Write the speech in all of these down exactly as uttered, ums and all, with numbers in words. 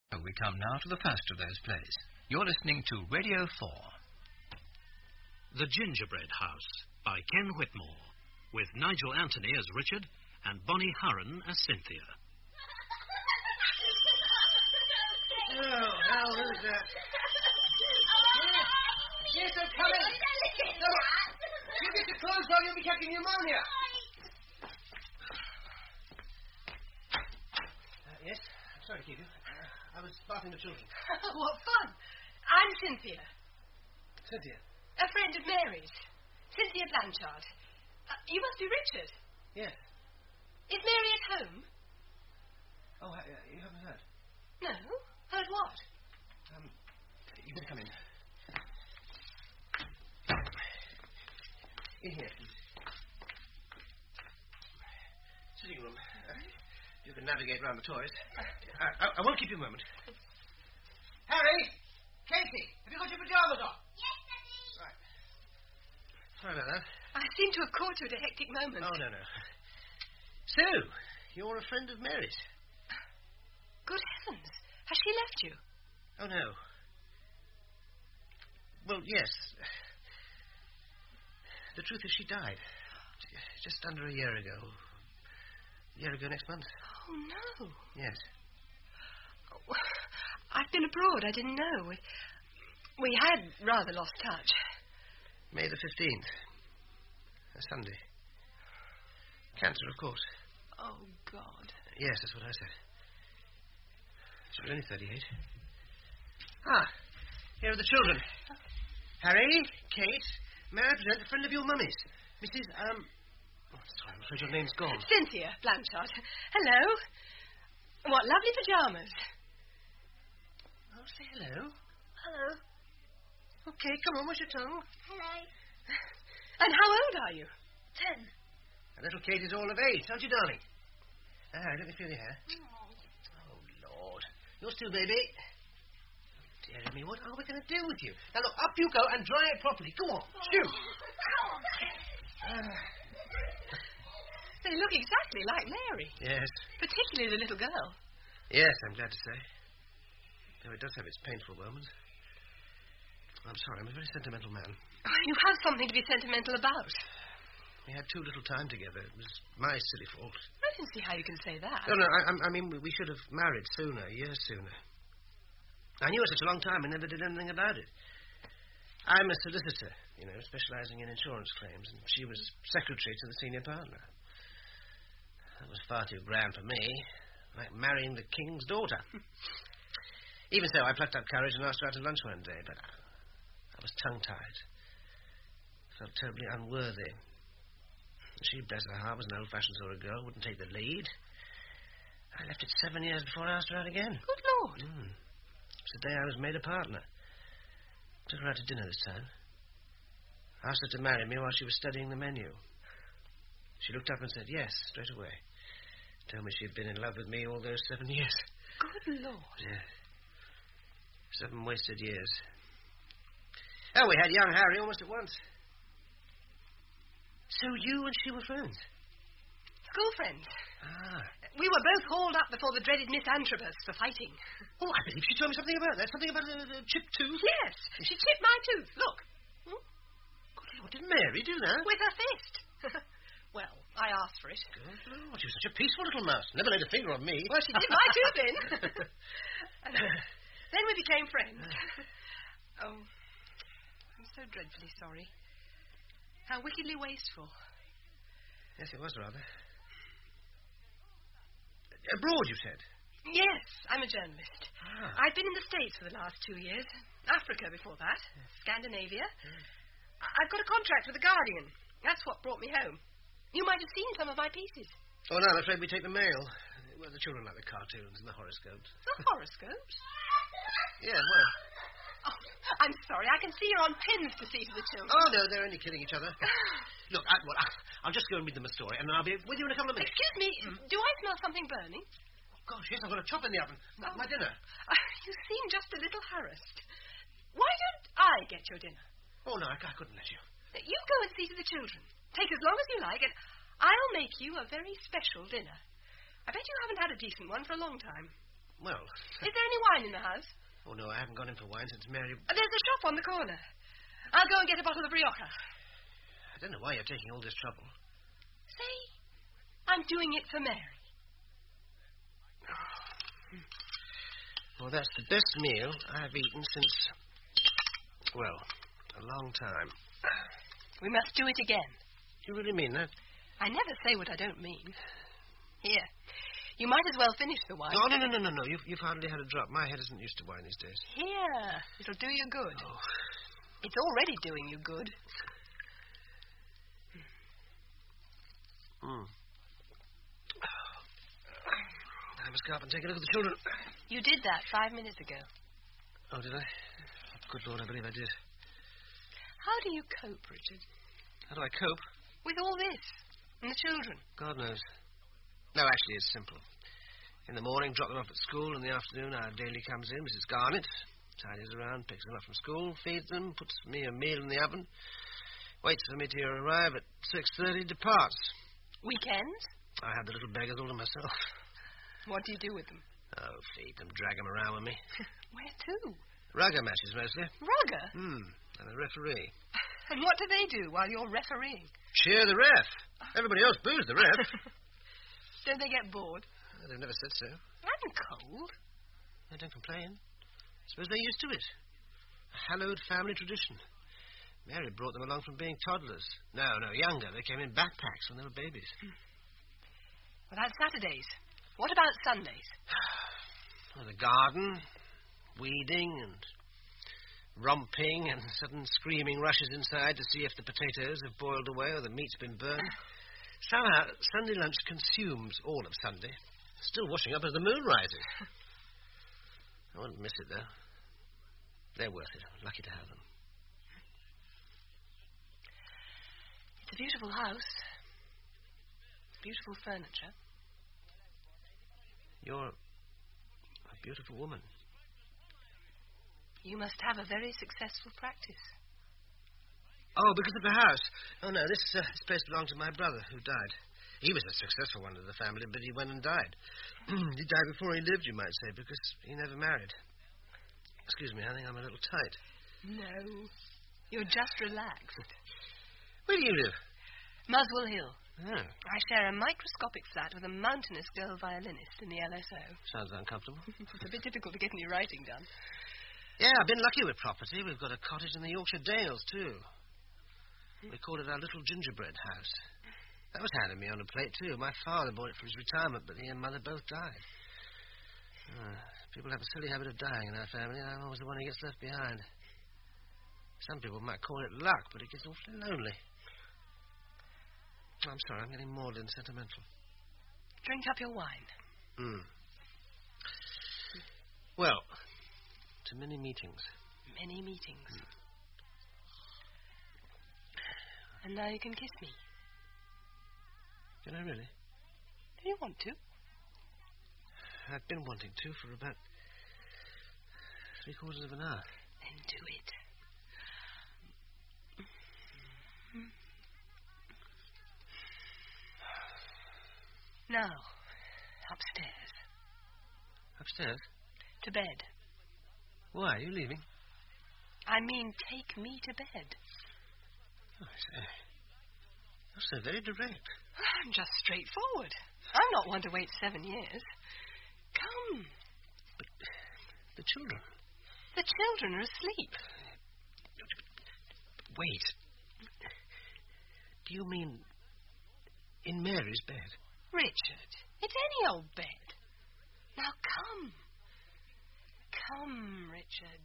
We come now to the first of those plays. You're listening to Radio four. The Gingerbread House by Ken Whitmore, with Nigel Anthony as Richard and Bonnie Hurren as Cynthia. Oh, hell, who's that? Yes, I'm coming. No, you get your clothes on, you'll be catching pneumonia. Uh, yes, I'm sorry to keep you. Uh, I was bathing the children. What fun. I'm Cynthia. Cynthia? A friend of Mary's. Cynthia Blanchard. Uh, you must be Richard. Yes. Is Mary at home? Oh, uh, you haven't heard? No. Heard what? Um, you better come in. In here, please. Sitting room. Uh, you can navigate round the toys. I, I, I won't keep you a moment. Harry! Casey! Have you got your pyjamas on? Yes, Daddy. Right. Sorry about that. I seem to have caught you at a hectic moment. Oh, no, no. So, you're a friend of Mary's? Good heavens. Has she left you? Oh, no. Well, yes. The truth is she died. Just under a year ago. A year ago next month. Oh, no. Yes. Oh, I've been abroad. I didn't know. We, we had rather lost touch. May the fifteenth. A Sunday. Cancer, of course. Oh, God. Yes, that's what I said. She was only thirty-eight. Ah, here are the children. Harry, Kate, may I present a friend of your mummy's? Missus, um... Oh, sorry, I'm afraid your name's gone. Cynthia Blanchard. Hello. What lovely pyjamas. Oh, say hello. Hello. Okay, come on, what's your tongue? Hello. And how old are you? Ten. And little Kate is all of eight, aren't you, darling? Ah, let me feel your hair. Oh. Oh, Lord. You're still baby. Dear me, what are we going to do with you? Now, look, up you go and dry it properly. Go on, shoot. Come on. Ah. They look exactly like Mary. Yes. Particularly the little girl. Yes, I'm glad to say. Though it does have its painful moments. I'm sorry, I'm a very sentimental man. Oh, you have something to be sentimental about. We had too little time together. It was my silly fault. I don't see how you can say that. No, no, I, I mean, we should have married sooner, years sooner. I knew her such a long time and never did anything about it. I'm a solicitor, you know, specialising in insurance claims, and she was secretary to the senior partner. That was far too grand for me, like marrying the king's daughter. Even so, I plucked up courage and asked her out to lunch one day, but I was tongue-tied. Felt terribly unworthy. She, bless her heart, was an old-fashioned sort of girl, wouldn't take the lead. I left it seven years before I asked her out again. Good Lord. Mm. It was the day I was made a partner. Took her out to dinner this time. Asked her to marry me while she was studying the menu. She looked up and said yes, straight away. Told me she'd been in love with me all those seven years. Good Lord. Yeah. Seven wasted years. Oh, we had young Harry almost at once. So you and she were friends? School friends. Ah. We were both hauled up before the dreaded Miss Antrobus for fighting. Oh, I believe she told me something about that. Something about a, a chipped tooth. Yes, she chipped my tooth. Look. Hmm? Good Lord, did Mary do that? With her fist. Well, I asked for it. Good Lord, she was such a peaceful little mouse. Never laid a finger on me. Well, she did my tooth in. And then we became friends. Oh, I'm so dreadfully sorry. How wickedly wasteful. Yes, it was rather. Abroad, you said? Yes, I'm a journalist. Ah. I've been in the States for the last two years. Africa before that. Scandinavia. I- I've got a contract with The Guardian. That's what brought me home. You might have seen some of my pieces. Oh, no, I'm afraid we take the mail. Well, the children like the cartoons and the horoscopes. The horoscopes? Yeah, well. Oh, I'm sorry. I can see you're on pins to see to the children. Oh, no, they're only kidding each other. Look, I, well, I'll just go and read them a story, and then I'll be with you in a couple of minutes. Excuse me. Mm. Do I smell something burning? Oh, gosh, yes, I've got a chop in the oven. My, Oh. my dinner. Uh, you seem just a little harassed. Why don't I get your dinner? Oh, no, I, I couldn't let you. You go and see to the children. Take as long as you like, and I'll make you a very special dinner. I bet you haven't had a decent one for a long time. Well... Is there any wine in the house? Oh, no, I haven't gone in for wine since Mary... Uh, there's a shop on the corner. I'll go and get a bottle of Rioja. I don't know why you're taking all this trouble. Say, I'm doing it for Mary. Well, that's the best meal I've eaten since... Well, a long time. We must do it again. Do you really mean that? I never say what I don't mean. Here. You might as well finish the wine. No, no, no, no, no, no. You've, you've hardly had a drop. My head isn't used to wine these days. Here. It'll do you good. Oh. It's already doing you good. Hmm. I must go up and take a look at the children. You did that five minutes ago. Oh, did I? Good Lord, I believe I did. How do you cope, Richard? How do I cope? With all this. And the children. God knows. No, actually, it's simple. In the morning, drop them off at school. In the afternoon, our daily comes in, Missus Garnett. Tidies around, picks them up from school, feeds them, puts me a meal in the oven, waits for me to arrive at six thirty, departs. Weekends? I have the little beggars all to myself. What do you do with them? Oh, feed them, drag them around with me. Where to? Rugger matches, mostly. Rugger? Hmm, and a referee. And what do they do while you're refereeing? Cheer the ref. Everybody else boos the ref. Don't they get bored? Well, they've never said so. I'm cold. They don't complain. Suppose they're used to it. A hallowed family tradition. Mary brought them along from being toddlers. No, no, younger. They came in backpacks when they were babies. Well, that's Saturdays. What about Sundays? Well, the garden, weeding and romping and sudden screaming rushes inside to see if the potatoes have boiled away or the meat's been burned. Somehow, Sunday lunch consumes all of Sunday. Still washing up as the moon rises. I won't miss it, though. They're worth it. I'm lucky to have them. It's a beautiful house. Beautiful furniture. You're a beautiful woman. You must have a very successful practice. Oh, because of the house. Oh, no, this, uh, this place belonged to my brother, who died. He was a successful one of the family, but he went and died. He died before he lived, you might say, because he never married. Excuse me, I think I'm a little tight. No, you're just relaxed. Where do you live? Muswell Hill. Oh. I share a microscopic flat with a mountainous girl violinist in the L S O. Sounds uncomfortable. It's a bit difficult to get any writing done. Yeah, I've been lucky with property. We've got a cottage in the Yorkshire Dales, too. We call it our little gingerbread house. That was handed me on a plate, too. My father bought it for his retirement, but he and Mother both died. Uh, people have a silly habit of dying in our family, and I'm always the one who gets left behind. Some people might call it luck, but it gets awfully lonely. I'm sorry, I'm getting maudlin and sentimental. Drink up your wine. Hmm. Well, to many meetings. Many meetings. Mm. And now you can kiss me. Can I really? Do you want to? I've been wanting to for about three quarters of an hour. Then do it. Now, upstairs. Upstairs? To bed. Why? Are you leaving? I mean, take me to bed. Oh, I say. You're so very direct. I'm just straightforward. I'm not one to wait seven years. Come. But the children. The children are asleep. Wait. Do you mean in Mary's bed? Richard, it's any old bed. Now come. Come, Richard.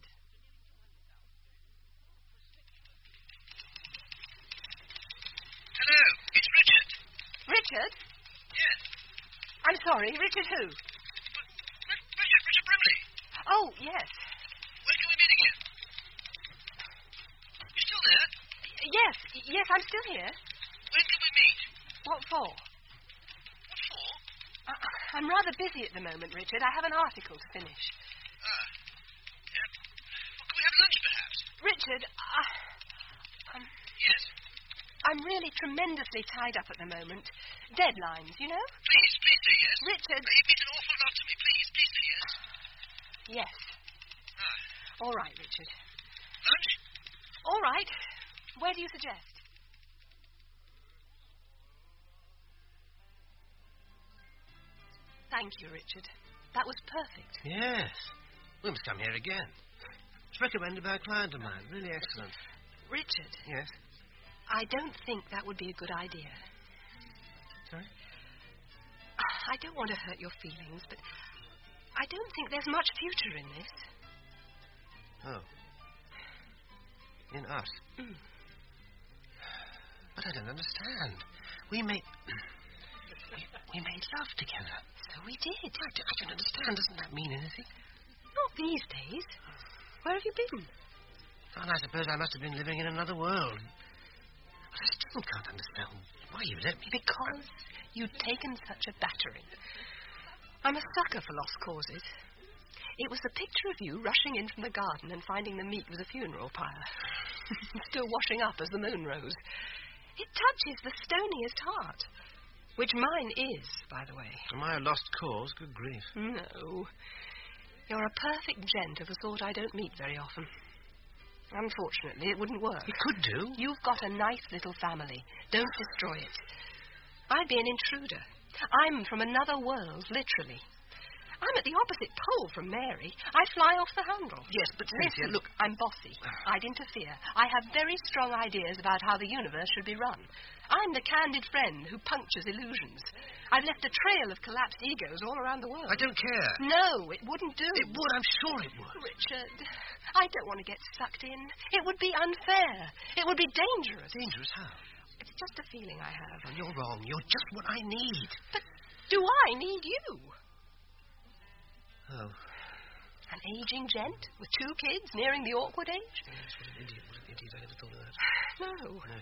Hello, it's Richard. Richard? Yes. I'm sorry, Richard who? But, Richard, Richard Brimley. Oh, yes. When can we meet again? You still there? Yes, yes, I'm still here. When can we meet? What for? What for? Uh, I'm rather busy at the moment, Richard. I have an article to finish. Ah. Yeah. Well, can we have lunch, perhaps? Richard, uh, I'm... Yes? I'm really tremendously tied up at the moment. Deadlines, you know? Please, please say yes. Richard... It means an awful lot to me. Please, please say yes. Yes. All right, Richard. Lunch? All right. Where do you suggest? Thank you, Richard. That was perfect. Yes. We must come here again. It's recommended by a client of mine. Really excellent. Richard, Yes. I don't think that would be a good idea. Sorry? I don't want to hurt your feelings, but I don't think there's much future in this. Oh. In us? Mm. But I don't understand. We made... we, we made love together. So we did. I, d- I don't understand. Doesn't that mean anything? Not these days. Where have you been? Well, I suppose I must have been living in another world. But I still can't understand why you let me... Because you'd taken such a battering. I'm a sucker for lost causes. It was the picture of you rushing in from the garden and finding the meat was a funeral pyre. Still washing up as the moon rose. It touches the stoniest heart. Which mine is, by the way. Am I a lost cause? Good grief. No. You're a perfect gent of the sort I don't meet very often. Unfortunately, it wouldn't work. It could do. You've got a nice little family. Don't destroy it. I'd be an intruder. I'm from another world, literally. I'm at the opposite pole from Mary. I fly off the handle. Yes, but Cynthia, Listen, look, I'm bossy. I'd interfere. I have very strong ideas about how the universe should be run. I'm the candid friend who punctures illusions. I've left a trail of collapsed egos all around the world. I don't care. No, it wouldn't do. It would. I'm sure it would. Richard, I don't want to get sucked in. It would be unfair. It would be dangerous. Dangerous how? It's just a feeling I have. Well, you're wrong. You're just what I need. But do I need you? Oh. An aging gent with two kids nearing the awkward age? Yes, what an idiot. What an idiot. I never thought of that. No. No.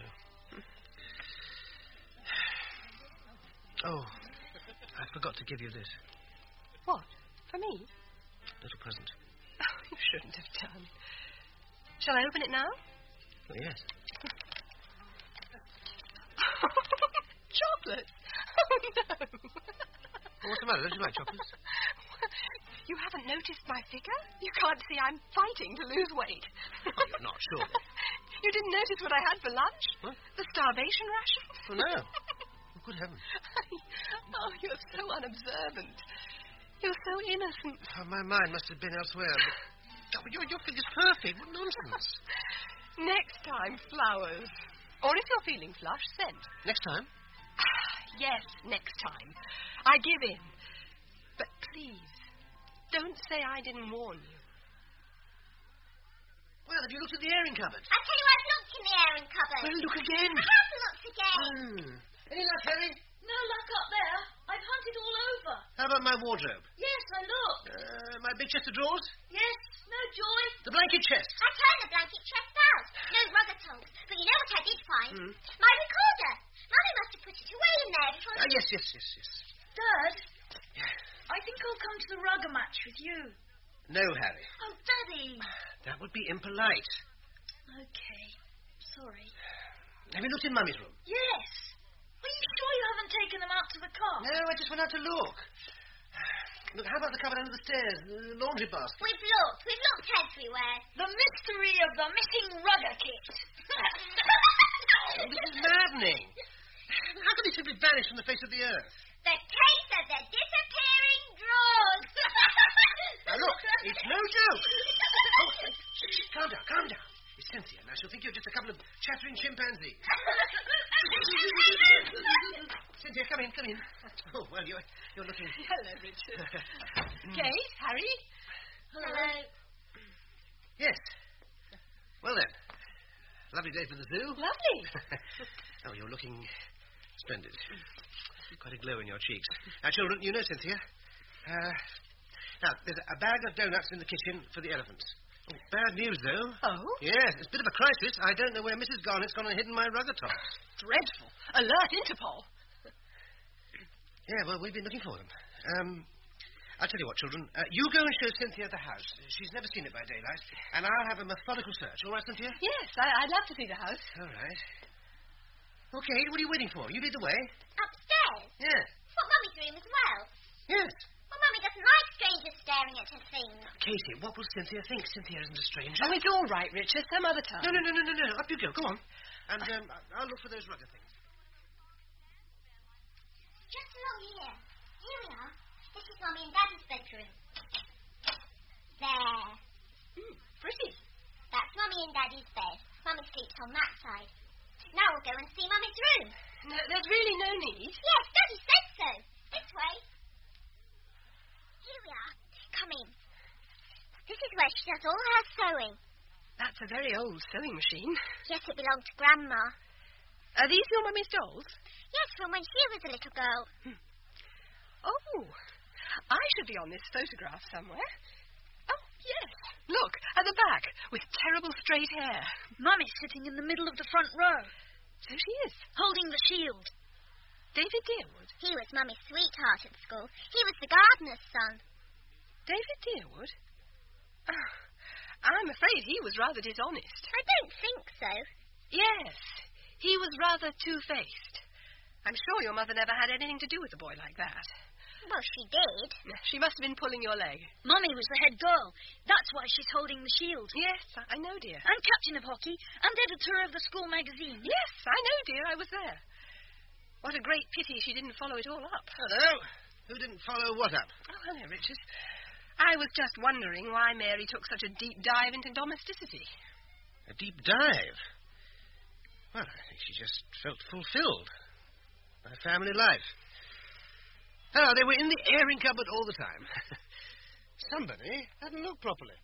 Oh, I forgot to give you this. What? For me? Little present. Oh, you shouldn't have done. Shall I open it now? Oh, yes. Chocolate? Oh, no. Well, what's the matter? Don't you like chocolates? You haven't noticed my figure? You can't see I'm fighting to lose weight. Oh, you're not, sure. You didn't notice what I had for lunch? What? The starvation ration? Oh, no. Oh, good heavens. Oh, you're so unobservant. You're so innocent. Oh, my mind must have been elsewhere. But... Oh, your, your figure's perfect. What nonsense. Next time, flowers. Or if you're feeling flush, scent. Next time? Yes, next time. I give in. But please, don't say I didn't warn you. Well, have you looked at the airing cupboard? I tell you, I've looked in the airing cupboard. Well, look again. I have looked again. Hmm. Any luck, Harry? No luck up there. I've hunted all over. How about my wardrobe? Yes, I looked. Uh, my big chest of drawers? Yes, no joy. The blanket chest? I turned the blanket chest out. No rugger tongs. But you know what I did find? Hmm. My recorder. Mummy must have put it away in there before... Uh, yes, yes, yes, yes. Dad, Yeah. I think I'll come to the rugger match with you. No, Harry. Oh, Daddy. That would be impolite. Okay, sorry. Have you looked in Mummy's room? Yes. Are you sure you haven't taken them out to the car? No, I just went out to look. Look, how about the cupboard under the stairs, the laundry basket? We've looked. We've looked everywhere. The mystery of the missing rugger kit. Oh, this is maddening. How can they simply vanish from the face of the earth? The case of the disappearing drawers. Now, look, it's no joke. Oh, shh, shh, calm down, calm down. It's Cynthia. Now, she'll think you're just a couple of chattering chimpanzees. Cynthia, come in, come in. Oh, well, you're, you're looking... Hello, Richard. Kate, Harry. Hello. Yes. Well, then. Lovely day for the zoo. Lovely. Oh, you're looking splendid. Quite a glow in your cheeks. Now, children, you know Cynthia. Uh, now, there's a bag of donuts in the kitchen for the elephants. Oh, bad news, though. Oh? Yes, it's a bit of a crisis. I don't know where Missus Garnett's gone and hidden my rugger tops. Dreadful. Alert Interpol. Yeah, well, we've been looking for them. Um, I'll tell you what, children. Uh, you go and show Cynthia the house. She's never seen it by daylight. And I'll have a methodical search. All right, Cynthia? Yes, I, I'd love to see the house. All right. Okay, what are you waiting for? You lead the way. Upstairs. Yes. What, Mummy's room as well? Yes. Well, Mummy doesn't like strangers staring at her things. Katie, what will Cynthia think? Cynthia isn't a stranger. Oh, it's all right, Richard. Some other time. No, no, no, no, no, no. Up you go. Go on. And um, I'll look for those rugger things. Just along here. Here we are. This is Mummy and Daddy's bedroom. There. Mm, pretty. That's Mummy and Daddy's bed. Mummy sleeps on that side. Now we'll go and see Mummy's room. No, there's really no need. Yes, Daddy said so. This way. Here we are. Come in. This is where she does all her sewing. That's a very old sewing machine. Yes, it belonged to Grandma. Are these your mummy's dolls? Yes, from when she was a little girl. Oh, I should be on this photograph somewhere. Oh, yes. Look, at the back, with terrible straight hair. Mummy's sitting in the middle of the front row, So she is. holding the shield. David Dearwood. He was Mummy's sweetheart at school. He was the gardener's son. David Dearwood? Oh, I'm afraid he was rather dishonest. I don't think so. Yes, he was rather two-faced. I'm sure your mother never had anything to do with a boy like that. Well, she did. She must have been pulling your leg. Mummy was the head girl. That's why she's holding the shield. Yes, I know, dear. And captain of hockey, and editor of the school magazine. Yes, I know, dear. I was there. What a great pity she didn't follow it all up. Hello. Who didn't follow what up? Oh, hello, Richard. I was just wondering why Mary took such a deep dive into domesticity. A deep dive? Well, I think she just felt fulfilled by family life. Oh, they were in the airing cupboard all the time. Somebody hadn't looked properly.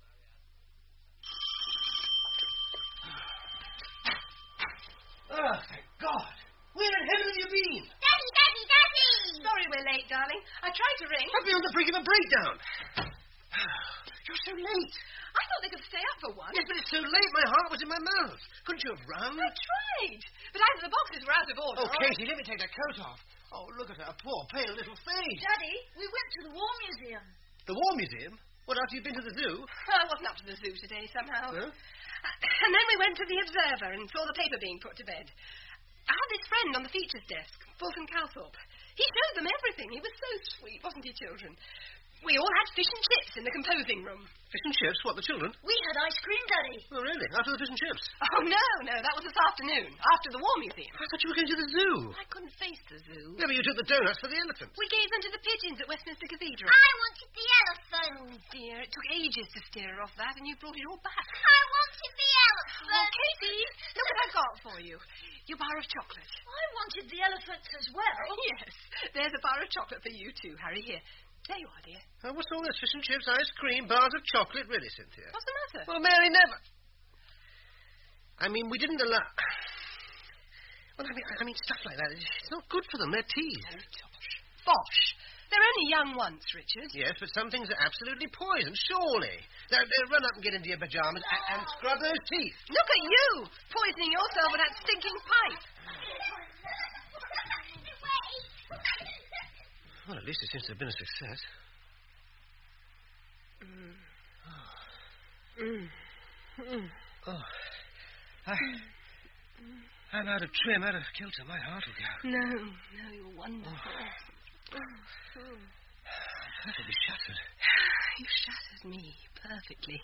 Oh, thank God. Where in heaven have you been? Daddy, Daddy, Daddy! Sorry we're late, darling. I tried to ring. I've been on the brink of a breakdown. You're so late. I thought they could stay up for one. Yes, but it's so late. My heart was in my mouth. Couldn't you have rung? I tried. But either the boxes were out of order. Oh, Katie, let me take that coat off. Oh, look at her poor, pale little face. Daddy, we went to the War Museum. The War Museum? What, after you've been to the zoo? I wasn't up to the zoo today, somehow. Huh? And then we went to the Observer and saw the paper being put to bed. I had this friend on the features desk, Fulton Calthorpe. He showed them everything. He was so sweet, wasn't he, children? We all had fish and chips in the composing room. Fish and chips? What, the children? We had ice cream, Daddy. Oh, really? After the fish and chips? Oh, no, no, that was this afternoon, after the War Museum. I thought you were going to the zoo. I couldn't face the zoo. Yeah, but you took the donuts for the elephants. We gave them to the pigeons at Westminster Cathedral. I wanted the elephant. Oh, dear, it took ages to steer her off that, and you brought it all back. I wanted the Oh, elephant. Katie, look what I've got for you. Your bar of chocolate. I wanted the elephants as well. Yes, there's a bar of chocolate for you too, Harry. Here. There you are, dear. Oh, what's all this? Fish and chips, ice cream, bars of chocolate? Really, Cynthia? What's the matter? Well, Mary never... I mean, we didn't allow... Well, I mean, I mean, stuff like that. It's not good for them. They're teased. Oh, tosh. Bosh. They're only young once, Richard. Yes, but some things are absolutely poison, surely. They'll, they'll run up and get into your pyjamas and, and scrub those teeth. Look at you, poisoning yourself with that stinking pipe. Well, at least it seems to have been a success. Mm. Mm. Mm. Oh. I, I'm out of trim, out of kilter. My heart will go. No, no, you're wonderful. Oh. Oh. I'm perfectly shattered. You shattered me perfectly.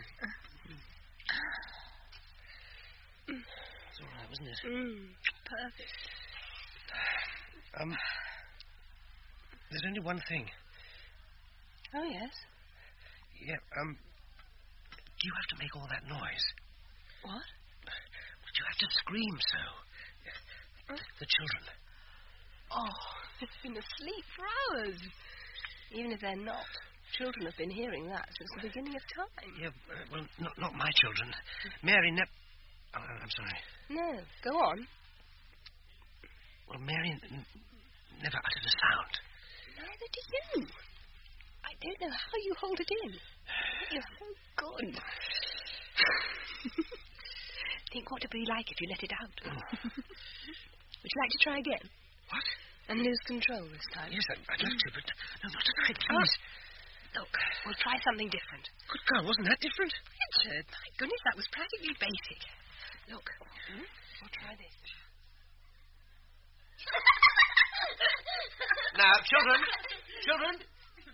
Mm. It's all right, wasn't it? Mm. Perfect. Um... There's only one thing. Oh, yes? Yeah, um... Do you have to make all that noise? What? Would you have to scream so? The, the children. Oh, they've been asleep for hours. Even if they're not. Children have been hearing that since the beginning of time. Yeah, uh, well, not, not my children. Mary never... Oh, I'm sorry. No, go on. Well, Mary n- never uttered a sound. Neither do you. I don't know how you hold it in. You're so good. Think what it would be like if you let it out. Would you like to try again? What? And lose control this time? Yes, I'd, I'd like to, but no, not tonight, please. Oh, look, we'll try something different. Good God, wasn't that different? Richard, my goodness, that was practically basic. Look, hmm? We'll try this. Now, children, children,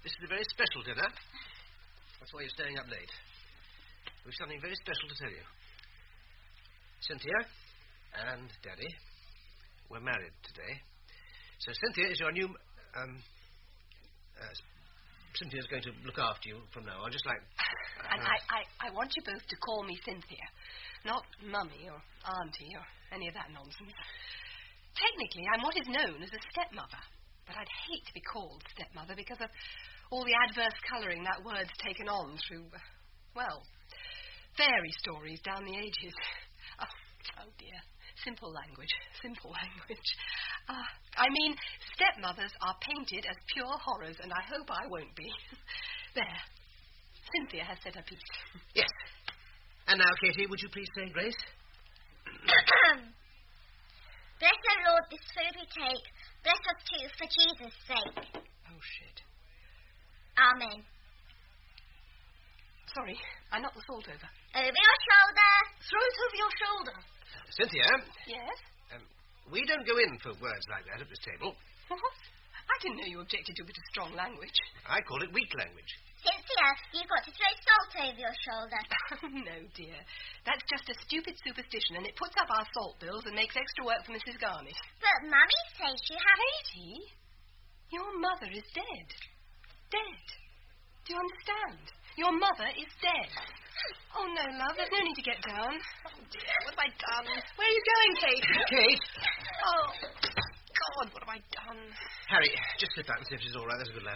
This is a very special dinner. That's why you're staying up late. We've something very special to tell you. Cynthia and Daddy were married today. So Cynthia is your new... Um, uh, Cynthia's going to look after you from now on, just like... Uh, and I, I, I want you both to call me Cynthia, not Mummy or Auntie or any of that nonsense. Technically, I'm what is known as a stepmother, but I'd hate to be called stepmother because of all the adverse colouring that word's taken on through, uh, well, fairy stories down the ages. Oh, oh dear. Simple language. Simple language. Uh, I mean, stepmothers are painted as pure horrors, and I hope I won't be. There. Cynthia has said her piece. Yes. And now, Katie, would you please say grace? Bless the Lord, this food we take. Bless us too, for Jesus' sake. Oh, shit. Amen. Sorry, I knocked the salt over. Over your shoulder. Throw it over your shoulder. Cynthia. Yes? Um, we don't go in for words like that at this table. What? I didn't know you objected to a bit of strong language. I call it weak language. Cynthia, you've got to throw salt over your shoulder. No, dear. That's just a stupid superstition, and it puts up our salt bills and makes extra work for Missus Garnish. But Mummy says you have... Katie, your mother is dead. Dead. Do you understand? Your mother is dead. Oh, no, love, there's no need to get down. Oh, dear, what have I done? Where are you going, Kate? Kate! Oh, God, what have I done? Harry, just slip out and see if she's all right. That's a good lad.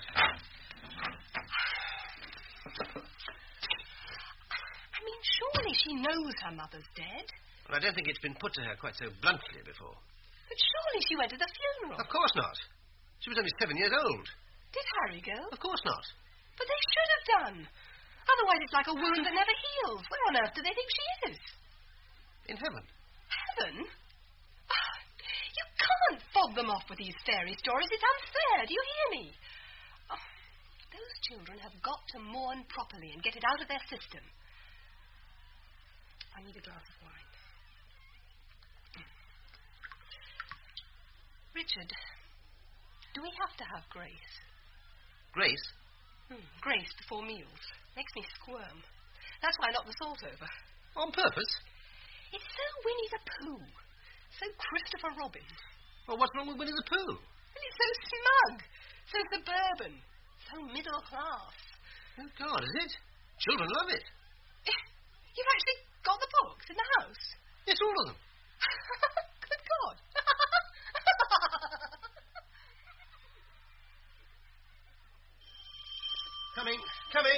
I mean, surely she knows her mother's dead. Well, I don't think it's been put to her quite so bluntly before. But surely she went to the funeral. Of course not. She was only seven years old. Did Harry go? Of course not. But they should have done. Otherwise it's like a wound that never heals. Where on earth do they think she is? In heaven. Heaven? Oh, you can't fob them off with these fairy stories. It's unfair. Do you hear me? Oh, those children have got to mourn properly and get it out of their system. I need a glass of wine. Richard, do we have to have grace? Grace? Hmm, grace before meals. Makes me squirm. That's why I knocked the salt over. On purpose? It's so Winnie the Pooh. So Christopher Robin. Well, what's wrong with Winnie the Pooh? And it's so smug. So suburban. So middle class. Oh, God, is it? Children love it. You've actually got the books in the house? Yes, all of them. Good God. Coming, coming.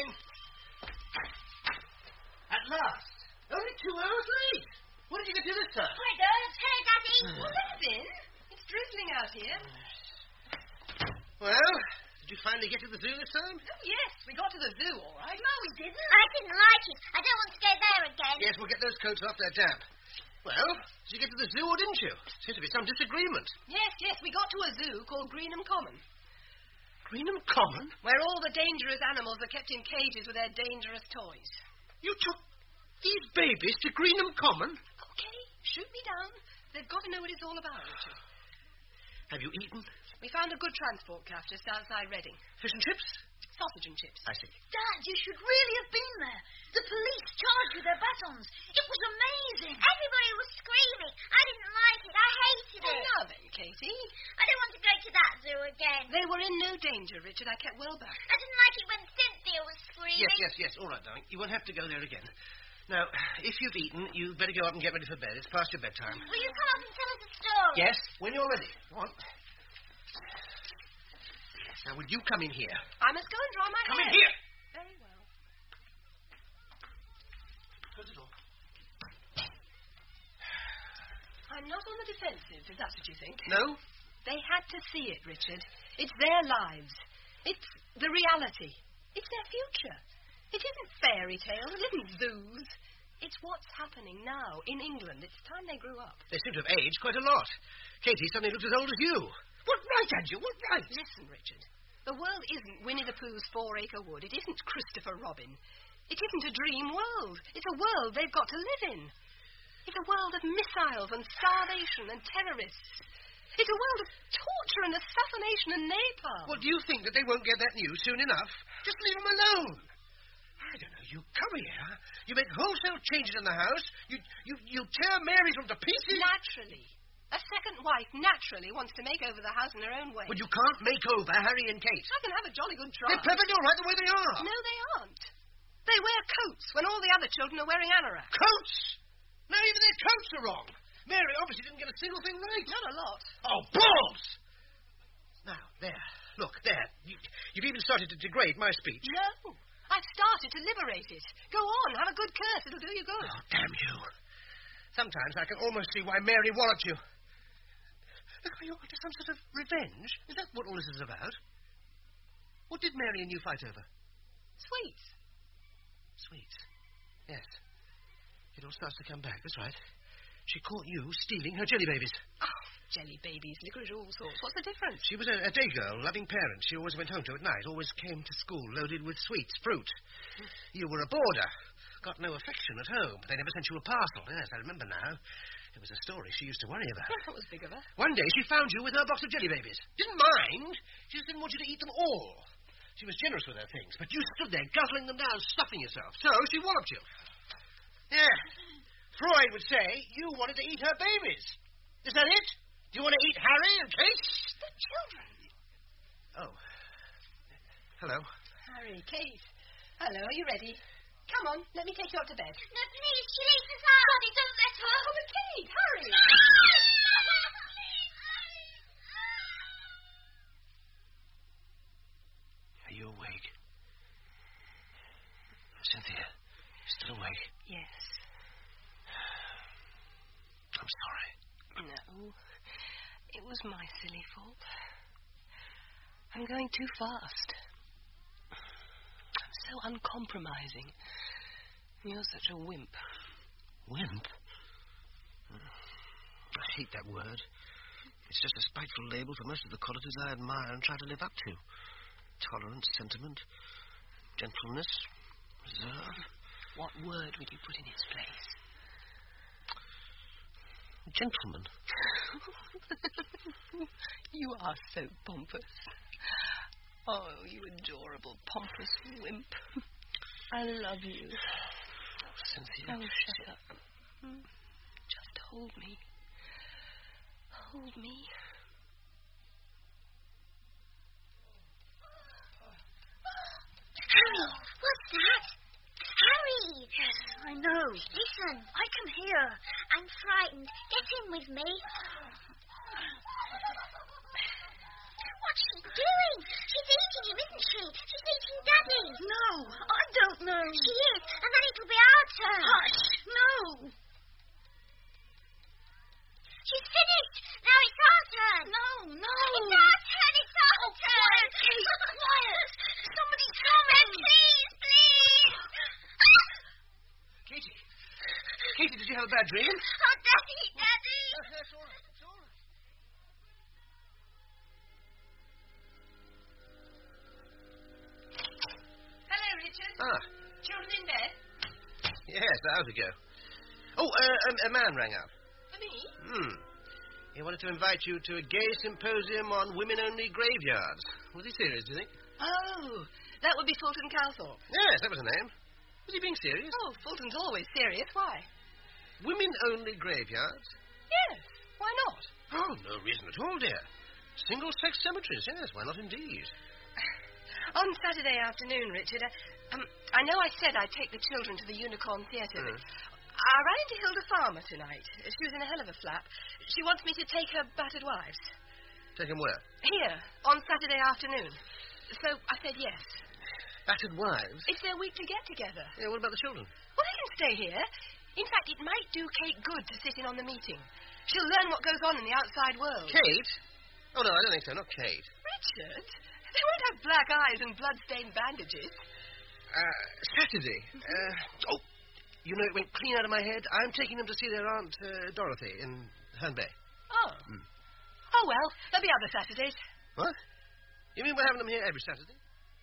At last. Only two hours late. What did you get to this time? Hi, Dad. Hey, Daddy. Well, that's in. It's drizzling out here. Well, did you finally get to the zoo this time? Oh, yes. We got to the zoo, all right. No, we didn't. I didn't like it. I don't want to go there again. Yes, we'll get those coats off. They're damp. Well, did you get to the zoo or didn't you? Seems to be some disagreement. Yes, yes. We got to a zoo called Greenham Common. Greenham Common? Where all the dangerous animals are kept in cages with their dangerous toys. You took these babies to Greenham Common? Okay, shoot me down. They've got to know what it's all about, Richard. Have you eaten? We found a good transport craft just outside Reading. Fish and chips? Sausage and chips. I see. Dad, you should really have been there. The police charged with their batons. It was amazing. Everybody was screaming. I didn't like it. I hated Oh, it. now then, Katie. I don't want to go to that zoo again. They were in no danger, Richard. I kept well back. I didn't like it when Cynthia was screaming. Yes, yes, yes. All right, darling. You won't have to go there again. Now, if you've eaten, you'd better go up and get ready for bed. It's past your bedtime. Will you come up and tell us a story? Yes, when you're ready. Go on. Now, will you come in here? I must go and dry my Come hair. in here. Very well. Close the door. I'm not on the defensive, if that's what you think. No? They had to see it, Richard. It's their lives. It's the reality. It's their future. It isn't fairy tales. It isn't zoos. It's what's happening now in England. It's time they grew up. They seem to have aged quite a lot. Katie suddenly looks as old as you. What right had you? What right? Listen, Richard. The world isn't Winnie the Pooh's four-acre wood. It isn't Christopher Robin. It isn't a dream world. It's a world they've got to live in. It's a world of missiles and starvation and terrorists. It's a world of misery and suffering. It's a world of poverty and deceit. It's a world of torture and assassination and napalm. Well, do you think that they won't get that news soon enough? Just leave them alone. I don't know. You come here, you make wholesale changes in the house, you you you tear Mary's room to pieces. Naturally. A second wife naturally wants to make over the house in her own way. Well, you can't make over Harry and Kate. I can have a jolly good try. They're perfectly all right the way they are. No, they aren't. They wear coats when all the other children are wearing anoraks. Coats? No, even their coats are wrong. Mary obviously didn't get a single thing right. Not a lot. Oh, balls! Now, there. Look, there. You, you've even started to degrade my speech. No. I've started to liberate it. Go on, have a good curse. It'll do you good. Oh, damn you. Sometimes I can almost see why Mary walloped you. Look, are you after some sort of revenge? Is that what all this is about? What did Mary and you fight over? Sweets. Sweets. Yes. It all starts to come back, that's right. She caught you stealing her jelly babies. Oh, jelly babies, licorice, all sorts. What's the difference? She was a, a day girl, loving parent. She always went home to at night, always came to school loaded with sweets, fruit. You were a boarder. Got no affection at home. They never sent you a parcel. Yes, I remember now. It was a story she used to worry about. That was big of her. One day she found you with her box of jelly babies. Didn't mind. She just didn't want you to eat them all. She was generous with her things, but you stood there guzzling them down, stuffing yourself. So she walloped you. Yeah. Freud would say you wanted to eat her babies. Is that it? Do you want to eat Harry and Kate? The children. Oh. Hello. Harry, Kate. Hello, are you ready? Come on, let me take you up to bed. No, please, she leaves us out. Daddy, don't let her. Oh, but Kate, hurry. Are you awake? Cynthia, still awake? Yes. I'm sorry. No, it was my silly fault. I'm going too fast. I'm so uncompromising. You're such a wimp. Wimp? I hate that word. It's just a spiteful label for most of the qualities I admire and try to live up to. Tolerance, sentiment, gentleness, reserve. What word would you put in its place? Gentleman. You are so pompous. Oh, you adorable, pompous wimp. I love you. Oh, Cynthia. Oh, shut up. Just hold me. Hold me. Harry, what's that? Harry! Yes, I know. Listen. I can hear. I'm frightened. Get in with me. What's she doing? She's eating him, isn't she? She's eating Daddy. No, I don't know. She is, and then it'll be our turn. Hush, no. She's finished. Now it's our turn. No, no. It's our turn. It's our Oh, turn. quiet, Kate, quiet. Somebody's coming. Please, please. Katie. Katie, did you have a bad dream? Oh, Daddy, Daddy. That's all right. That's all right. Hello, Richard. Ah, Children in bed? yes, hours ago. Oh, uh, a, a man rang up. For me? Hmm. He wanted to invite you to a gay symposium on women-only graveyards. Was he serious, do you think? Oh, that would be Fulton Calthorpe. Yes, that was the name. Was he being serious? Oh, Fulton's always serious. Why? Women-only graveyards? Yes. Why not? Oh, no reason at all, dear. Single-sex cemeteries, yes, why not indeed? On Saturday afternoon, Richard, uh, um, I know I said I'd take the children to the Unicorn Theatre. Mm. but I ran into Hilda Farmer tonight. She was in a hell of a flap. She wants me to take her battered wives. Take him where? Here, on Saturday afternoon. So I said yes. Battered wives? It's their week to get together. Yeah, what about the children? Well, they can stay here. In fact, it might do Kate good to sit in on the meeting. She'll learn what goes on in the outside world. Kate? Oh, no, I don't think so. Not Kate. Richard? They won't have black eyes and blood-stained bandages. Uh, Saturday. Uh, oh, you know, it went clean out of my head. I'm taking them to see their Aunt uh, Dorothy in Herne Bay. Oh. Hmm. Oh, well, there'll be other Saturdays. What? You mean we're having them here every Saturday?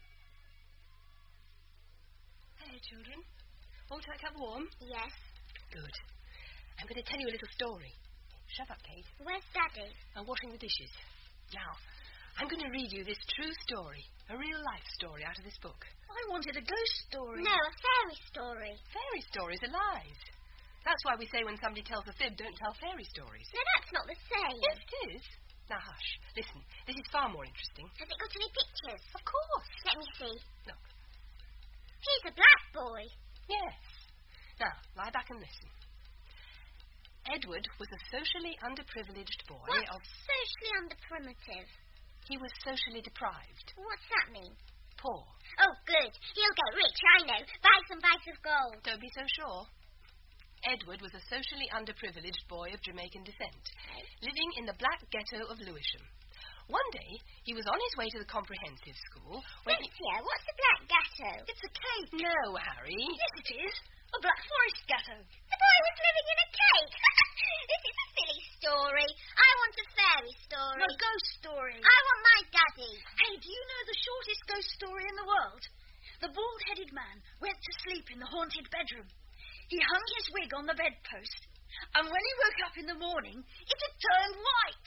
Hello, children. Want a cup warm? Yes. Good. I'm going to tell you a little story. shut up, Kate. Where's Daddy? I'm washing the dishes. Now, I'm going to read you this true story, a real-life story out of this book. I wanted a ghost story. No, a fairy story. Fairy stories are lies. That's why we say when somebody tells a fib, don't tell fairy stories. No, that's not the same. Yes, it is. Now, hush. Listen, this is far more interesting. Has it got any pictures? Of course. Let me see. Look. He's a black boy. Yes. Now, lie back and listen. Edward was a socially underprivileged boy What's of... socially underprimitive? He was socially deprived. What's that mean? Poor. Oh, good. He'll get rich, I know. Buy some bags of gold. Don't be so sure. Edward was a socially underprivileged boy of Jamaican descent, living in the black ghetto of Lewisham. One day, he was on his way to the comprehensive school when he... Cynthia, what's the black ghetto? It's a cake. No, Harry. Yes, it is. A Black Forest ghetto. The boy was living in a cake. This is a silly story. I want a fairy story. A ghost story. I want my daddy. Hey, do you know the shortest ghost story in the world? The bald-headed man went to sleep in the haunted bedroom. He hung his wig on the bedpost, and when he woke up in the morning, it had turned white.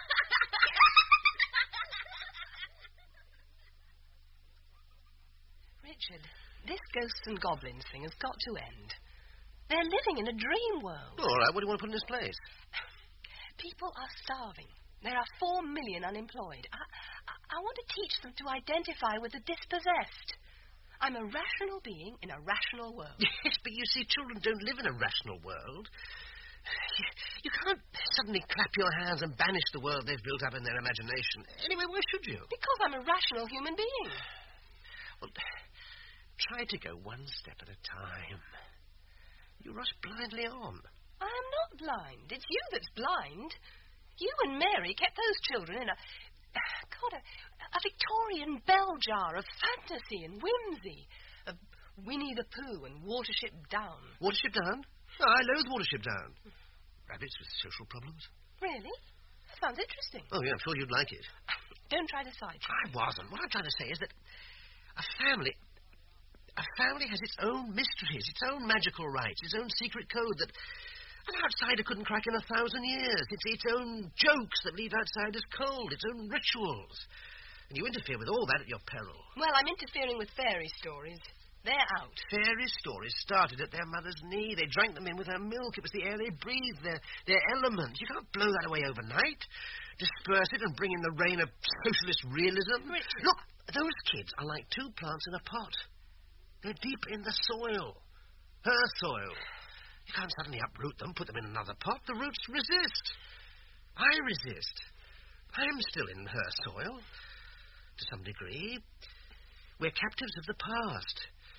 Richard, this ghosts and goblins thing has got to end. They're living in a dream world. All right, what do you want to put in this place? People are starving. There are four million unemployed. I, I, I want to teach them to identify with the dispossessed. I'm a rational being in a rational world. Yes, but you see, children don't live in a rational world. You can't suddenly clap your hands and banish the world they've built up in their imagination. Anyway, why should you? Because I'm a rational human being. Well, try to go one step at a time. You rush blindly on. I am not blind. It's you that's blind. You and Mary kept those children in a... God, a, a Victorian bell jar of fantasy and whimsy. Of Winnie the Pooh and Watership Down. Watership Down? Oh, I loathe Watership Down. Rabbits with social problems. Really? That sounds interesting. Oh, yeah, I'm sure you'd like it. Don't try to sidetrack. I wasn't. What I'm trying to say is that a family... A family has its own mysteries, its own magical rites, its own secret code that an outsider couldn't crack in a thousand years. It's its own jokes that leave outsiders cold, its own rituals. And you interfere with all that at your peril. Well, I'm interfering with fairy stories. They're out. Fairy stories started at their mother's knee. They drank them in with her milk. It was the air they breathed, their, their element. You can't blow that away overnight. Disperse it and bring in the reign of socialist realism. Richard. Look, those kids are like two plants in a pot. They're deep in the soil. Her soil. You can't suddenly uproot them, put them in another pot. The roots resist. I resist. I'm still in her soil. To some degree. We're captives of the past.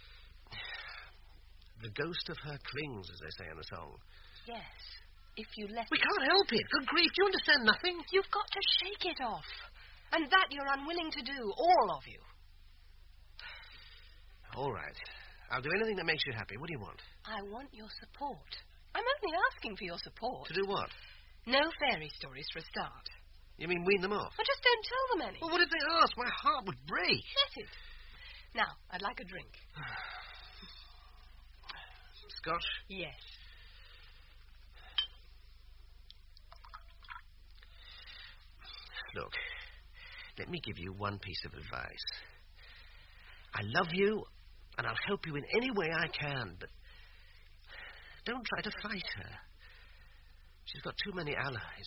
The ghost of her clings, as they say in the song. Yes. If you let We it. can't help it. Good grief, do you understand nothing? You've got to shake it off. And that you're unwilling to do, all of you. All right. I'll do anything that makes you happy. What do you want? I want your support. I'm only asking for your support. To do what? No fairy stories for a start. You mean wean them off? Well, just don't tell them any. Well, what if they ask? My heart would break. Let it. Now, I'd like a drink. Scotch? Yes. Look, let me give you one piece of advice. I love you, and I'll help you in any way I can, but don't try to fight her. She's got too many allies.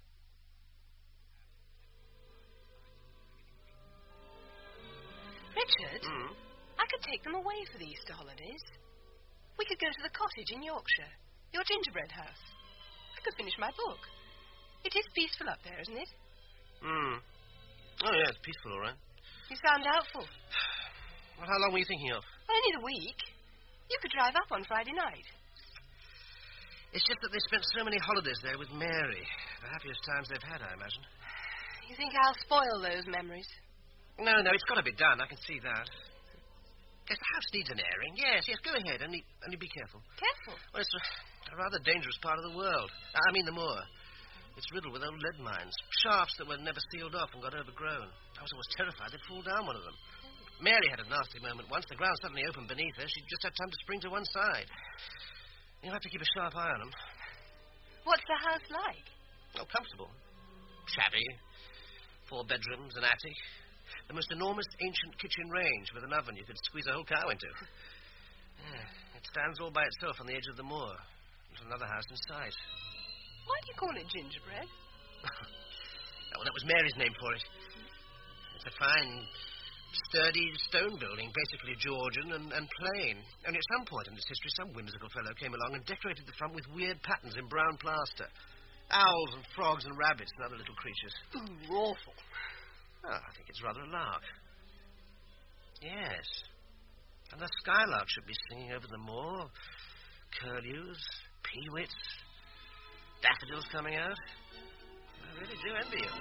Richard, Mm. I could take them away for the Easter holidays. We could go to the cottage in Yorkshire, your gingerbread house. I could finish my book. It is peaceful up there, isn't it? Hmm. Oh, yeah, it's peaceful, all right. You sound doubtful. Well, how long were you thinking of? Only the week. You could drive up on Friday night. It's just that they spent so many holidays there with Mary. The happiest times they've had, I imagine. You think I'll spoil those memories? No, no, it's got to be done. I can see that. Yes, the house needs an airing. Yes, yes, go ahead. Only, only be careful. Careful. Well, it's a, a rather dangerous part of the world. I mean the moor. It's riddled with old lead mines, shafts that were never sealed off and got overgrown. I was always terrified they'd fall down one of them. Mary had a nasty moment once. The ground suddenly opened beneath her. She just had time to spring to one side. You'll have to keep a sharp eye on them. What's the house like? Oh, comfortable. Shabby. Four bedrooms, an attic. The most enormous ancient kitchen range with an oven you could squeeze a whole cow into. Yeah, it stands all by itself on the edge of the moor. There's another house in sight. Why do you call it gingerbread? Oh, that was Mary's name for it. It's a fine, sturdy stone building, basically Georgian and, and plain. Only at some point in its history, some whimsical fellow came along and decorated the front with weird patterns in brown plaster. Owls and frogs and rabbits and other little creatures. Ooh, awful. Oh, I think it's rather a lark. Yes. And the skylark should be singing over the moor. Curlews, peewits, daffodils coming out. I really do envy you.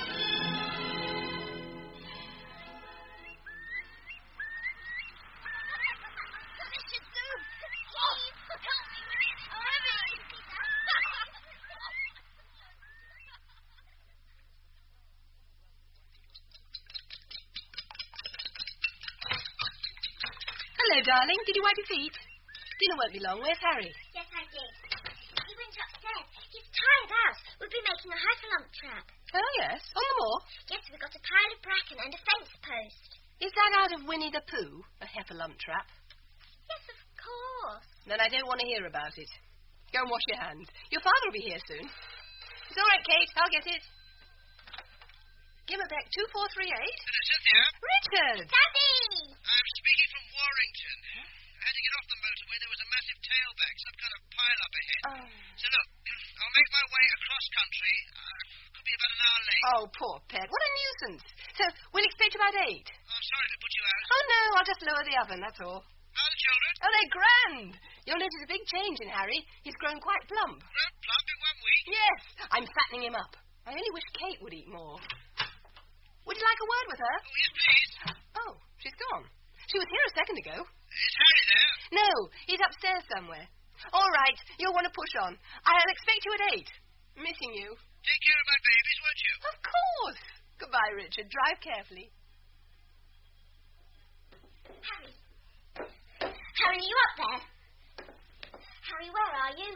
Hello, darling. Did you wipe your feet? Dinner won't be long. Where's Harry? Yes, I did. He went upstairs. He's tired out. We've been making a heffalump trap. Oh, yes. On the moor? Yes, we've got a pile of bracken and a fence post. Is that out of Winnie the Pooh, a heffalump trap? Yes, of course. Then I don't want to hear about it. Go and wash your hands. Your father will be here soon. It's all right, Kate. I'll get it. Give it back. two four three eight. Cynthia? Richard! Daddy! I'm speaking from Warrington. I had to get off the motorway. There was a massive tailback, some kind of pile up ahead. Oh. So look, I'll make my way across country. Uh, could be about an hour late. Oh, poor pet. What a nuisance. So, we'll expect you about eight. Oh, sorry to put you out. Oh, no, I'll just lower the oven, that's all. How are the children? Oh, they're grand. You'll notice a big change in Harry. He's grown quite plump. Grown plump in one week? Yes, I'm fattening him up. I only wish Kate would eat more. Would you like a word with her? Oh, yes, please. Oh, she's gone. She was here a second ago. Is Harry there? No, he's upstairs somewhere. All right, you'll want to push on. I'll expect you at eight. Missing you. Take care of my babies, won't you? Of course. Goodbye, Richard. Drive carefully. Harry. Harry, are you up there? Harry, where are you?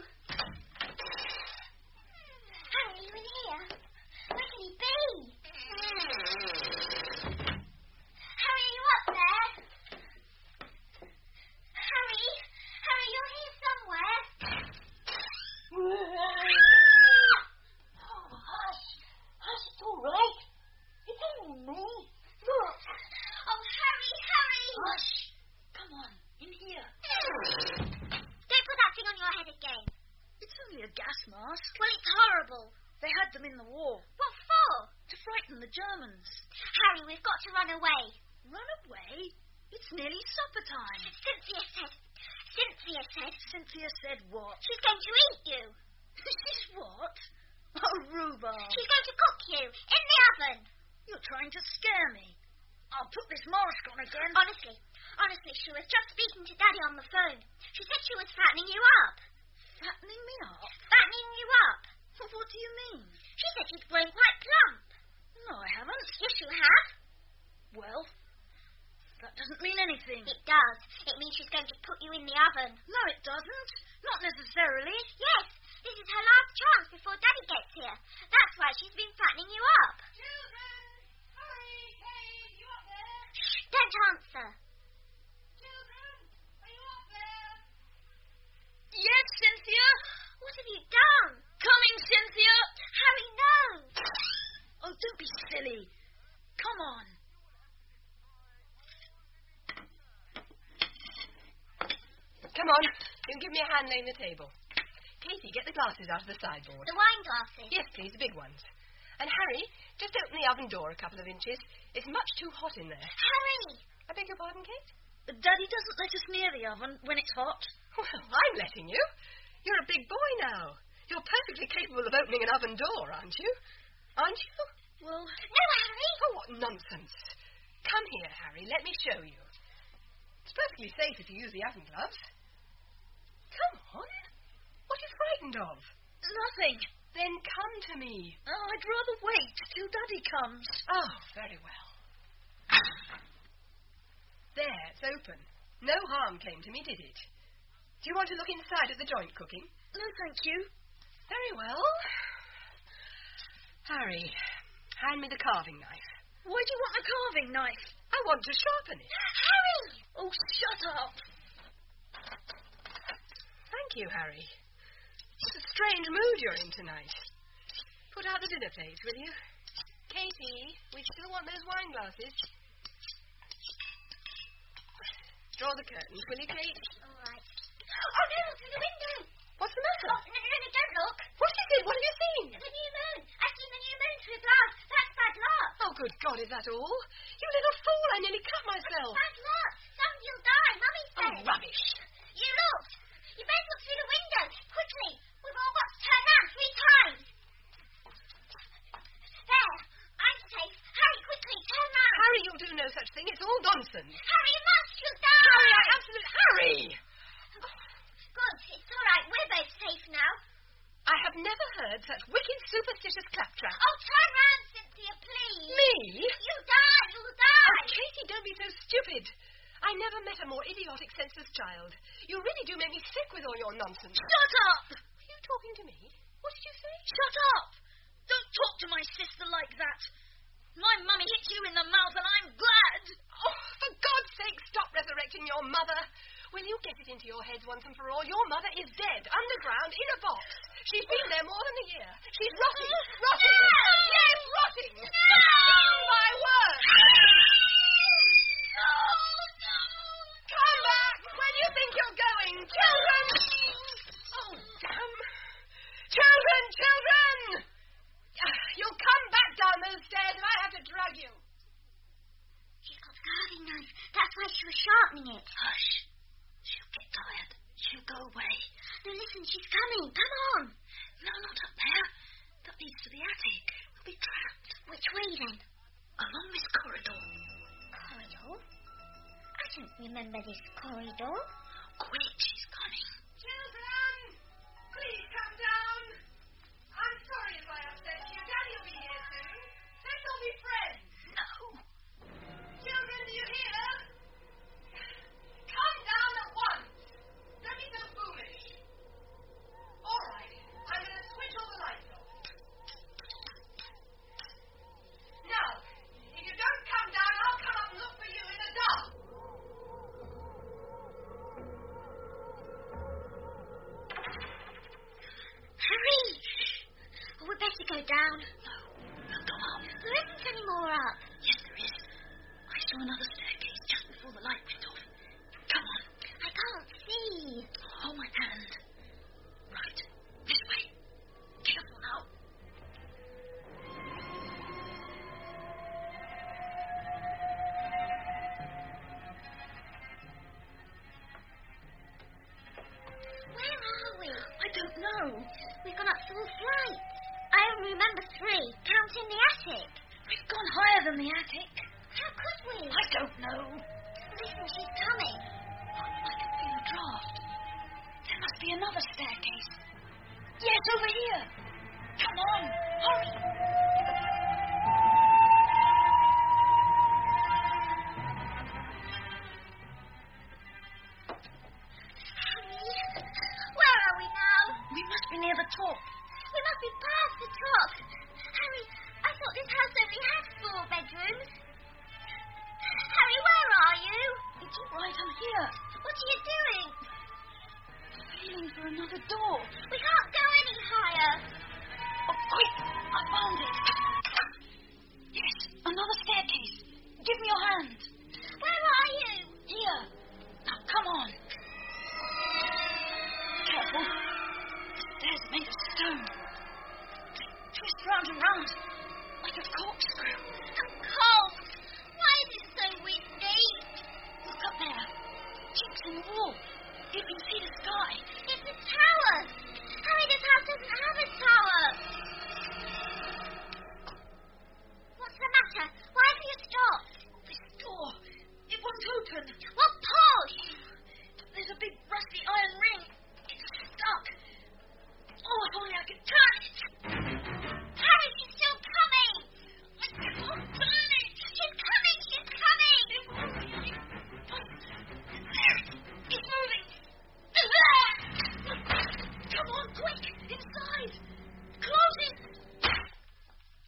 Harry, are you in here? Where can he be? Harry, are you up there? Harry? Harry, you're here somewhere. Oh, hush. Hush, it's all right. It's only me. Look. Oh, Harry, Harry. Hush. Come on, in here. Don't put that thing on your head again. It's only a gas mask. Well, it's horrible. They had them in the war What for? to frighten the Germans. Harry, we've got to run away. Run away? It's nearly supper time. Cynthia said. Cynthia said. Cynthia said what? She's going to eat you. She's what? Oh, rhubarb. She's going to cook you in the oven. You're trying to scare me. I'll put this mask on again. Honestly, honestly, she was just speaking to Daddy on the phone. She said she was fattening you up. Fattening me up? Fattening you up. Well, what do you mean? She said you'd grown quite plump. No, I haven't. Yes, you have. Well, that doesn't mean anything. It does. It means she's going to put you in the oven. No, it doesn't. Not necessarily. Yes, this is her last chance before Daddy gets here. That's why she's been fattening you up. Children! Hurry! Hey, you up there? Shh, don't answer. Children, are you up there? Yes, Cynthia? What have you done? Coming, Cynthia! Harry, no! Oh, don't be silly. Come on. Come on. You can give me a hand laying the table. Katie, get the glasses out of the sideboard. The wine glasses. Yes, please, the big ones. And Harry, just open the oven door a couple of inches. It's much too hot in there. Harry! I beg your pardon, Kate? But Daddy doesn't let us near the oven when it's hot. Well, I'm letting you. You're a big boy now. You're perfectly capable of opening an oven door, aren't you? Aren't you? Well, No, Harry! Oh, what nonsense. Come here, Harry. Let me show you. It's perfectly safe if you use the oven gloves. Come on. What are you frightened of? nothing. Then come to me. Oh, I'd rather wait till Daddy comes. Oh, very well. There, it's open. No harm came to me, did it? Do you want to look inside at the joint cooking? No, thank you. Very well. Harry, hand me the carving knife. Why do you want a carving knife? I want to sharpen it. Harry! Oh, shut up. Thank you, Harry. What a strange mood you're in tonight. Put out the dinner plates, will you? Katie, we still want those wine glasses. Draw the curtains, will you, Kate? All right. Oh, no, look through the window. What's the matter? Oh, no, no, no, don't look. What is it? What have you seen? The new moon. I've seen the new moon through glass. That's bad luck. Oh, good God, is that all? You little fool, I nearly cut myself. Bad luck. Some you'll die, Mummy said. Oh, rubbish. You looked. You both looked through the window. Quickly. We've all got to turn round three times. There. I'm safe. Harry, quickly, turn round. Harry, you'll do no such thing. It's all nonsense. Harry, you must. You'll die. Harry, I absolutely... Harry! Good. It's all right. We're both safe now. I have never heard such wicked, superstitious claptrap. Oh, turn round, Cynthia, please. Me? You'll die. You'll die. Oh, Katie, don't be so stupid. I never met a more idiotic, senseless child. You really do make me sick with all your nonsense. Shut up! Are you talking to me? What did you say? Shut up! Don't talk to my sister like that. My mummy hit you in the mouth and I'm glad. Oh, for God's sake, stop resurrecting your mother. Will you get it into your heads once and for all? Your mother is dead, underground, in a box. She's been there more than a year. She's rotting. Rotting. No! Yes, rotting. No! My word. No, no. Come back when you think you're going. Children! Oh, damn. Children, children! You'll come back down those stairs and I have to drag you. She's got the carving knife. That's why she was sharpening it. Hush. She'll get tired. She'll go away. No, listen, she's coming. Come on. No, not up there. That leads to the attic. We'll be trapped. Which way then? Along this corridor. Corridor? I don't remember this corridor. Quick, she's coming. Children, please come down. I'm sorry if I upset you. Daddy will be here soon. Let's all be friends. No. Children, do you hear? Come down at once. Don't be so foolish. All right, I'm going to switch all the lights off. Now, if you don't come down, I'll come up and look for you in the dark. Harry! Oh, we'd better go down. No. No, go up. There isn't any more up. Yes, there is. I saw another staircase just before the light went off. Come on. I can't see. Hold my hand. Right. This way. Careful now. Where are we? I don't know. We've gone up four flights. I only remember three. Counting the attic. We've gone higher than the attic. How could we? I don't know. Listen, she's coming. I can feel a draft. There must be another staircase. Yes, over here. Come on, hurry. Harry, where are we now? We must be near the top. We must be past the top. Harry, I thought this house only had four bedrooms. Harry, where are you? It's all right, I'm here. What are you doing? Feeling for another door. We can't go any higher. Oh, quick! I found it. Yes, another staircase. Give me your hand. Where are you? Here. Now, come on. Careful. The stairs are made of stone. They twist round and round like a corkscrew. I'm cold. Why is it so windy? Look up there. Chinks in the wall. You can see the sky. It's a tower. Harry, this house doesn't have a tower. What's the matter? Why have you stopped? This door. It won't open. Well, push. There's a big rusty iron ring. It's stuck. Oh, if only I could turn it. Harry, she's still coming. I can't turn it. She's coming. She's coming. There. It's moving. Come on, quick. Inside. Close it.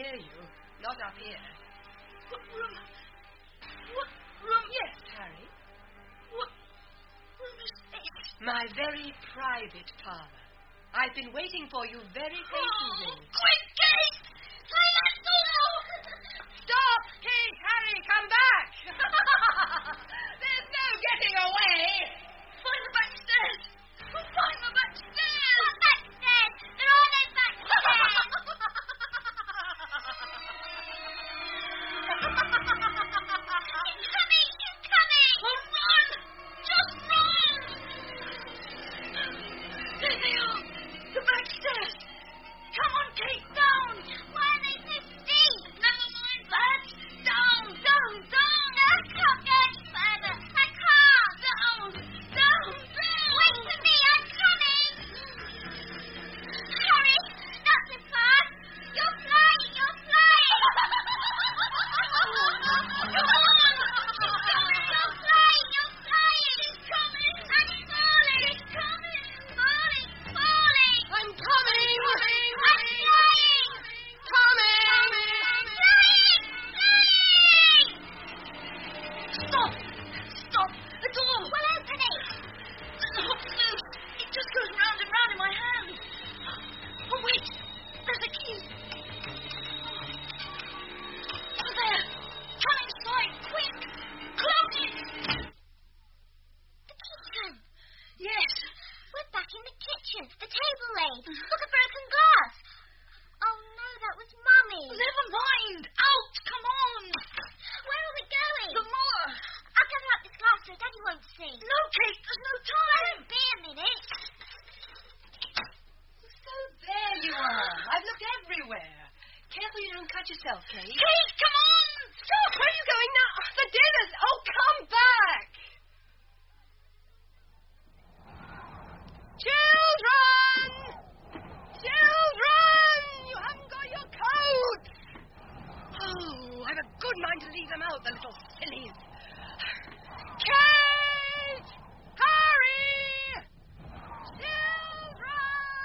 hear you. Not up here. What room? What room? Yes, Harry. What room is this? My very private parlour. I've been waiting for you very patiently. Oh, quick, Kate! Play that door! Stop! Kate, Harry, come back! There's no getting away! Find the back stairs! Find the back stairs! What back stairs? There are no back stairs! He's coming! He's coming! Oh, run! Just run! There they are! The back stairs! Come on, Kate, down! Why are they so steep? Never mind that! Down, down, down! I can't go any further. I can't. Down, down, down! Wait for me. I'm coming. Harry, not so fast. You're flying. You're flying. Come on. You're flying. You're flying. He's coming. I'm falling. He's coming. Falling. Falling. I'm coming! I'm flying. Coming! Flying. Flying. Stop! Stop! The door! Well, open it. The hook's loose. It just goes round and round in my hand. Oh, wait. There's a key. Over there. Come inside, quick. Close it. The kitchen. Yes. We're back in the kitchen. The table laid. Look at broken glass. Oh, no, that was Mummy. Never mind. Out. Come on. Where are we going? The moor. I'll cover up this glass so Daddy won't see. No, Kate. There's no time. Won't be a minute. So there you are. I've looked everywhere. Careful you don't cut yourself, Kate. Kate, come on. Stop! Where are you going now? The dinner's... Oh, come back! Children! Children! You haven't got your coats! Oh, I've a good mind to leave them out, the little sillies. Kate! Harry! Children!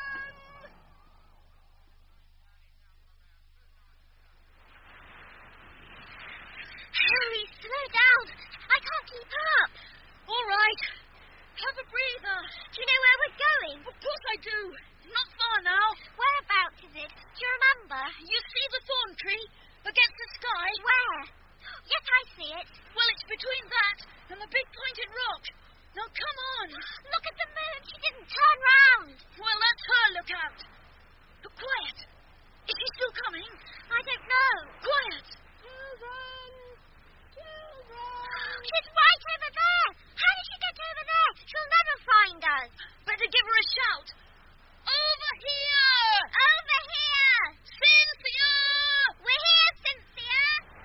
Harry, slow down. I can't keep up. All right. Have a breather. Do you know where we're going? Of course I do. Not far now. Whereabouts is it? Do you remember? You see the thorn tree against the sky? Where? Yes, I see it. Well, it's between that and the big pointed rock. Now, come on. Look at the moon. She didn't turn round. Well, that's her lookout. But quiet. Is she still coming? I don't know. Quiet. Children! Children! She's right over there. How did she get over there? She'll never find us. Better give her a shout. Over here! Over here. Cynthia! We're here, Cynthia.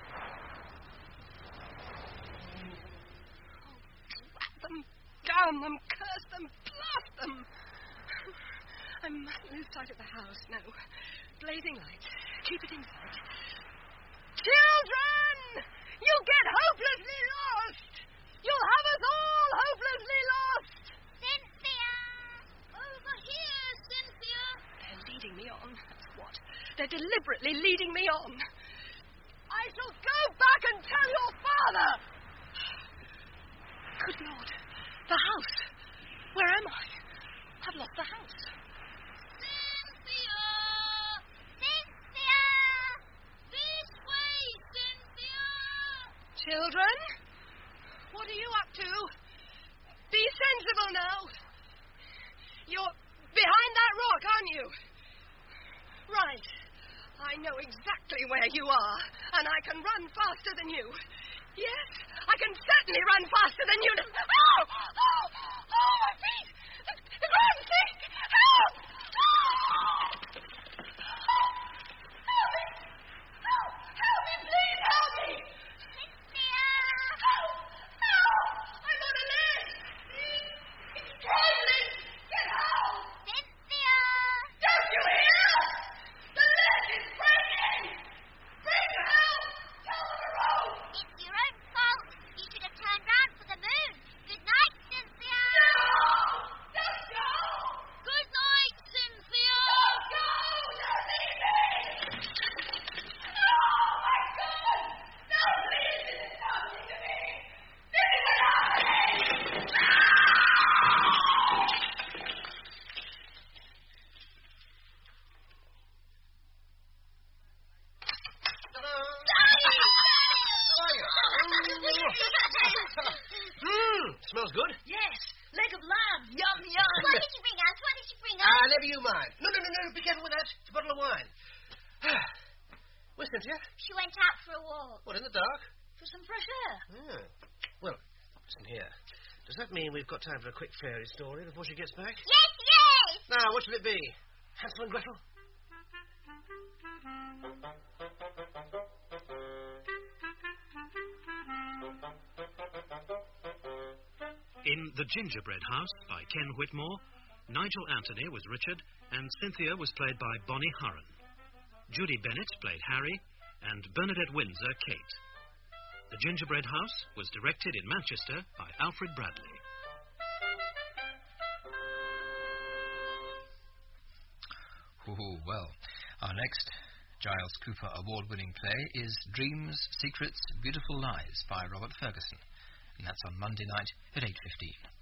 Drat them, damn them, curse them, blast them. I mustn't lose sight of the house, no. Blazing lights. Keep it in sight. Children! You'll get hopelessly lost! You'll have us all hopelessly lost! Cynthia. Over here, Cynthia! They're leading me on, that's what. They're deliberately leading me on. I shall go back and tell your father! Good Lord. The house. Where am I? I've lost the house. Cynthia! Cynthia. This way, Cynthia! Children? What are you up to? Be sensible now. You're behind that rock, aren't you? Right. I know exactly where you are, and I can run faster than you. Yes, I can certainly run faster than you. Oh! Oh! Oh, my feet! The, the ground's sink! Help! Oh! Help me! Help! Help me, please help me! Cynthia. Help! Help! I'm on a ledge! It's trembling! Get out! Cynthia. Don't you hear? The ledge is breaking! Bring help! Tell them a rope! It's your own fault. You should have turned round for the moon. Good night, Cynthia. No! Mmm, smells good. Yes, leg of lamb. Yum, yum. What did you bring us? What did you bring us? Ah, never you mind. No, no, no, no, be careful with that. It's a bottle of wine. Where's Cynthia? She went out for a walk. What, in the dark? For some fresh air. Oh. Well, listen here. Does that mean we've got time for a quick fairy story before she gets back? Yes, yes! Now, what shall it be? Hansel and Gretel? In The Gingerbread House by Ken Whitmore, Nigel Anthony was Richard, and Cynthia was played by Bonnie Hurren. Judy Bennett played Harry, and Bernadette Windsor, Kate. The Gingerbread House was directed in Manchester by Alfred Bradley. Oh, well, our next Giles Cooper award-winning play is Dreams, Secrets, Beautiful Lies by Robert Ferguson. And that's on Monday night at eight fifteen.